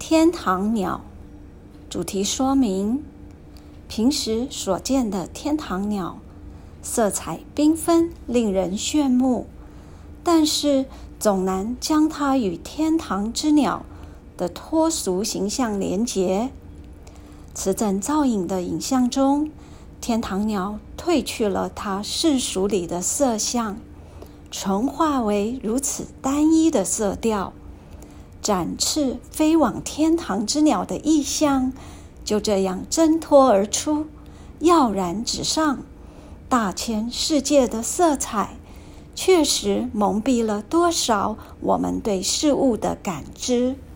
天堂鸟。主题说明：平时所见的天堂鸟，色彩缤纷，令人炫目，但是总难将它与天堂之鸟的脱俗形象连结。此等造影的影像中，天堂鸟褪去了它世俗里的色相，纯化为如此单一的色调，展翅飞往天堂之鸟的意象就这样挣脱而出，耀然纸上。大千世界的色彩确实蒙蔽了多少我们对事物的感知。